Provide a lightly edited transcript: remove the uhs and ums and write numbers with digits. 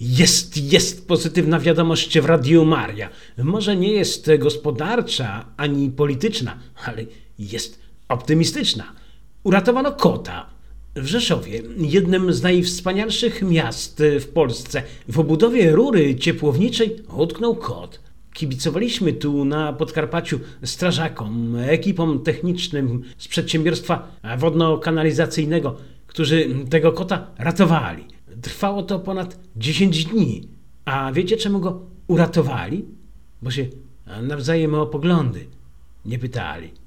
Jest pozytywna wiadomość w Radiu Maria. Może nie jest gospodarcza ani polityczna, ale jest optymistyczna. Uratowano kota. W Rzeszowie, jednym z najwspanialszych miast w Polsce, w obudowie rury ciepłowniczej utknął kot. Kibicowaliśmy tu na Podkarpaciu strażakom, ekipom technicznym z przedsiębiorstwa wodno-kanalizacyjnego, którzy tego kota ratowali. Trwało to ponad 10 dni. A wiecie, czemu go uratowali? Bo się nawzajem o poglądy nie pytali.